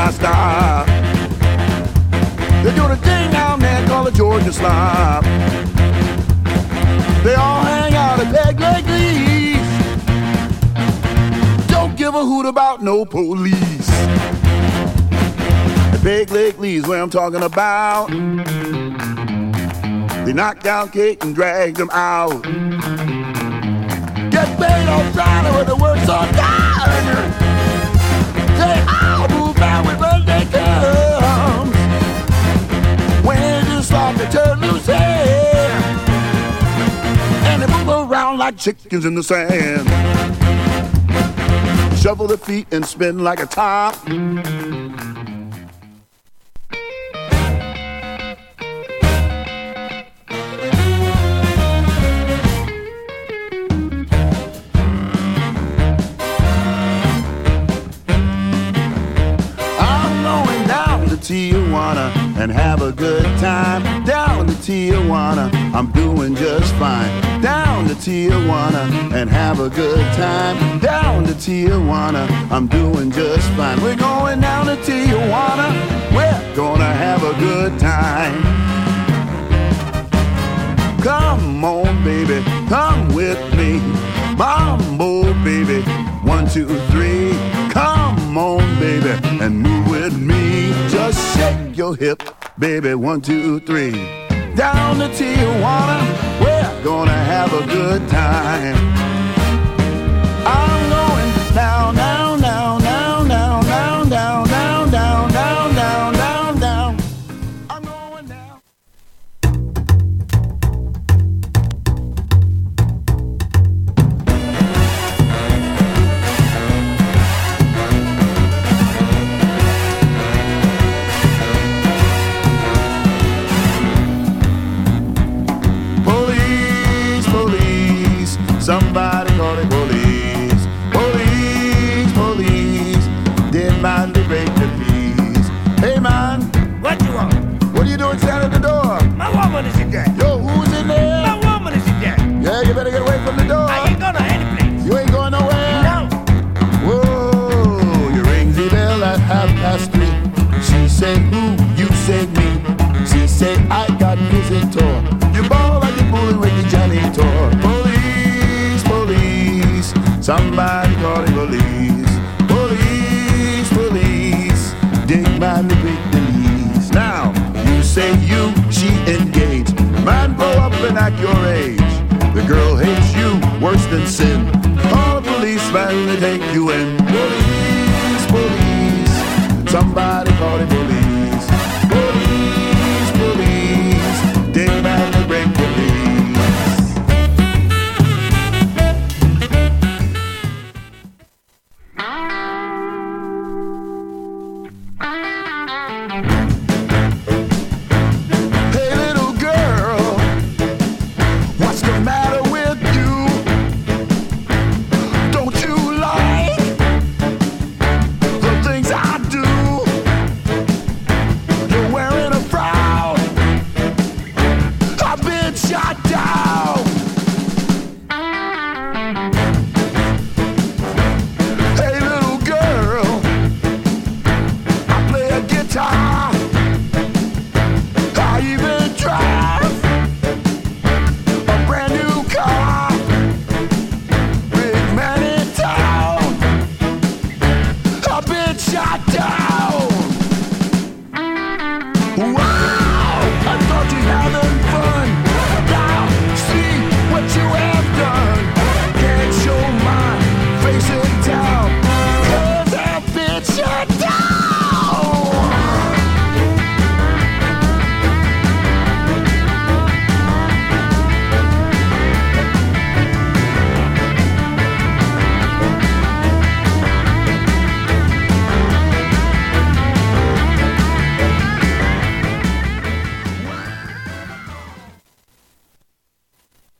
I stop. They're doing a thing down there called the Georgia Slop. They all hang out at Peg Leg Lee's. Don't give a hoot about no police. At Peg Leg Lee's where I'm talking about. They knocked down Kate and dragged him out. Get paid on Friday when the work's on time. Say, I'll move out when Monday comes. When you start to turn loose hair, and they move around like chickens in the sand. Shuffle their feet and spin like a top. Tijuana and have a good time. Down to Tijuana, I'm doing just fine. Down to Tijuana and have a good time. Down to Tijuana, I'm doing just fine. We're going down to Tijuana, we're gonna have a good time. Come on, baby, come with me. Mambo, baby, 1, 2, 3. Come on, baby, and move with me. Just shake your hip, baby, 1, 2, 3. Down to Tijuana, we're gonna have a good time. I'm going down, down, down, down, down, down, down, down, down, down, down, down, down. I'm going down. Somebody call the police. Police, police. Did man they break the peace? Hey man, What you want? what are you doing standing at the door? My woman is in there. Yo, who's in there? My woman is in there. Yeah, you better get away from the door. I ain't gonna any place. You ain't going nowhere. No. Whoa, you ring the bell at 3:30. She say who? You say me. She say I got visitor. You ball like you fooling with the janitor. Police, police. Somebody call the police. Police, police. Dig man to break the knees. Now, you say you, she engaged. Man grow up and act your age. The girl hates you worse than sin. Call the policeman to take you in. Police, police. Somebody call the police.